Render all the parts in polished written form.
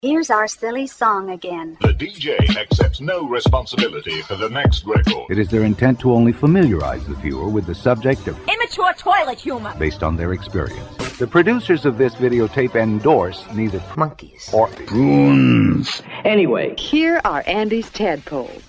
Here's our silly song again. The DJ accepts no responsibility for the next record. It is their intent to only familiarize the viewer with the subject of immature toilet humor based on their experience. The producers of this videotape endorse neither monkeys or goons. Anyway, here are Andy's tadpoles.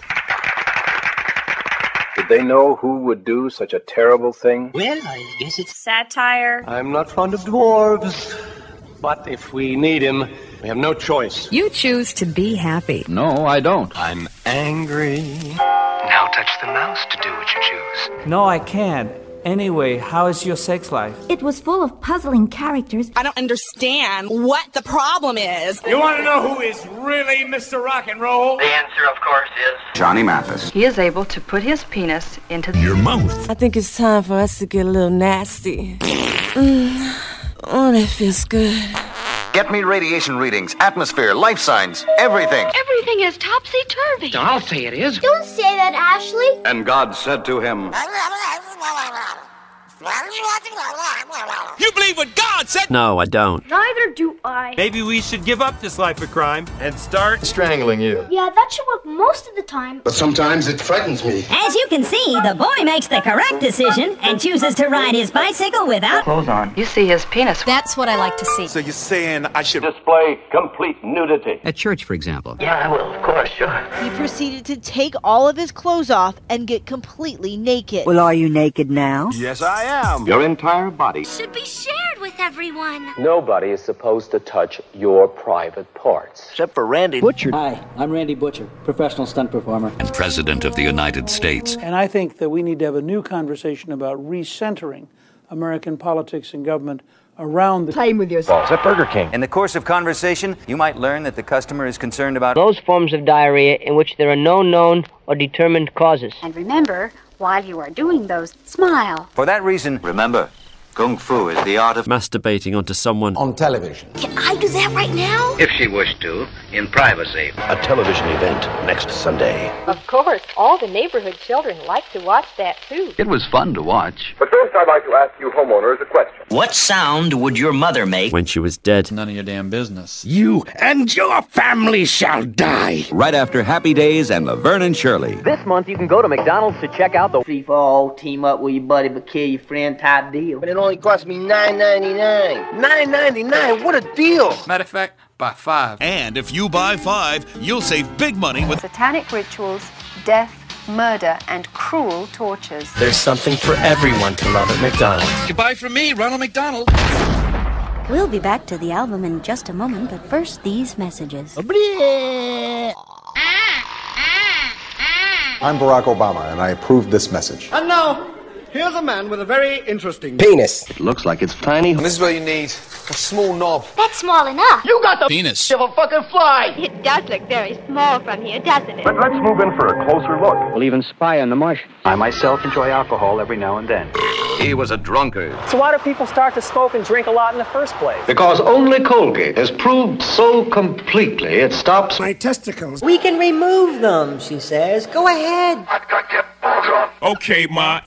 Did they know who would do such a terrible thing? Well, I guess it's satire. I'm not fond of dwarves, but if we need him, we have no choice. You choose to be happy. No, I don't. I'm angry. Now touch the mouse to do what you choose. No, I can't. Anyway, how is your sex life? It was full of puzzling characters. I don't understand what the problem is. You want to know who is really Mr. Rock and Roll? The answer, of course, is Johnny Mathis. He is able to put his penis into your mouth. I think it's time for us to get a little nasty. Oh, that feels good. Get me radiation readings, atmosphere, life signs, everything. Everything is topsy-turvy. I'll say it is. Don't say that, Ashley. And God said to him, You believe what God said? No, I don't. Neither do I. Maybe we should give up this life of crime and start strangling you. Yeah, that should work most of the time. But sometimes it frightens me. As you can see, the boy makes the correct decision and chooses to ride his bicycle without clothes on. You see his penis. That's what I like to see. So you're saying I should display complete nudity? At church, for example. Yeah, well, of course, sure. He proceeded to take all of his clothes off and get completely naked. Well, are you naked now? Yes, I am. Your entire body Should be shared with everyone. Nobody is supposed to touch your private parts. Except for Randy Butcher. Hi, I'm Randy Butcher, professional stunt performer. And President of the United States. And I think that we need to have a new conversation about recentering American politics and government around the Playing with yourself. At Burger King. In the course of conversation, you might learn that the customer is concerned about those forms of diarrhea in which there are no known or determined causes. And remember, while you are doing those, smile. For that reason, remember, Kung Fu is the art of masturbating onto someone on television. Can I do that right now? if she wished to, in privacy. A television event next Sunday. Of course, all the neighborhood children like to watch that, too. It was fun to watch. But first, I'd like to ask you homeowners a question. What sound would your mother make when she was dead? None of your damn business. You and your family shall die. Right after Happy Days and Laverne and Shirley. This month, you can go to McDonald's to check out the free for all, team up with your buddy but kill your friend type deal. But it only cost me $9.99. $9.99? What a deal! Matter of fact, buy 5. And if you buy 5, you'll save big money with Satanic rituals, death, murder, and cruel tortures. There's something for everyone to love at McDonald's. You buy from me, Ronald McDonald. We'll be back to the album in just a moment, but first these messages. I'm Barack Obama, and I approve this message. And now, here's a man with a very interesting penis. It looks like it's tiny. And this is what you need. A small knob. That's small enough. You got the penis of a fucking fly. It does look very small from here, doesn't it? But let's move in for a closer look. We'll even spy on the Martian. I myself enjoy alcohol every now and then. He was a drunkard. So why do people start to smoke and drink a lot in the first place? Because only Colgate has proved so completely it stops my testicles. We can remove them, she says. Go ahead. I've got to get balls on. Okay, Ma.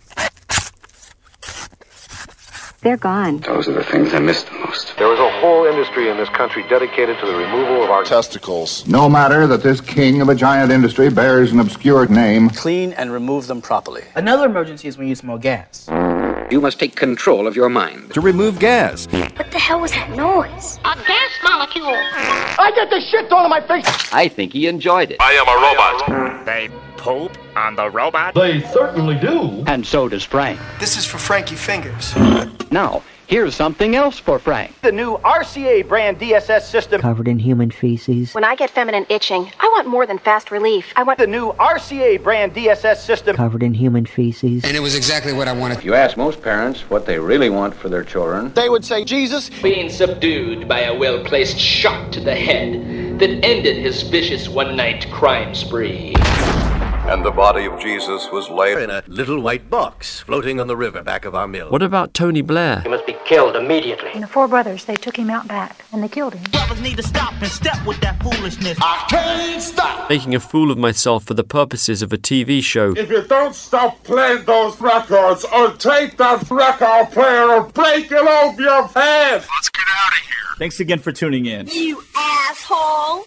They're gone. Those are the things I miss the most. There is a whole industry in this country dedicated to the removal of our testicles. No matter that this king of a giant industry bears an obscure name. Clean and remove them properly. Another emergency is when you smell gas. You must take control of your mind. To remove gas. What the hell was that noise? A gas molecule. I get the shit thrown in my face. I think he enjoyed it. I am a robot. They poop on the robot? They certainly do. And so does Frank. This is for Frankie Fingers. Now, here's something else for Frank. The new RCA brand DSS system. Covered in human feces. When I get feminine itching, I want more than fast relief. I want The new RCA brand DSS system. covered in human feces. And it was exactly what I wanted. If you ask most parents what they really want for their children, They would say, Jesus. Being subdued by a well-placed shot to the head that ended his vicious one-night crime spree. And the body of Jesus was laid in a little white box floating on the river back of our mill. What about Tony Blair? He must be killed immediately. And the four brothers, they took him out back, and they killed him. Brothers need to stop and step with that foolishness. I can't stop! Making a fool of myself for the purposes of a TV show. If you don't stop playing those records, I'll take that record player and break it over your head! Let's get out of here. Thanks again for tuning in. You asshole!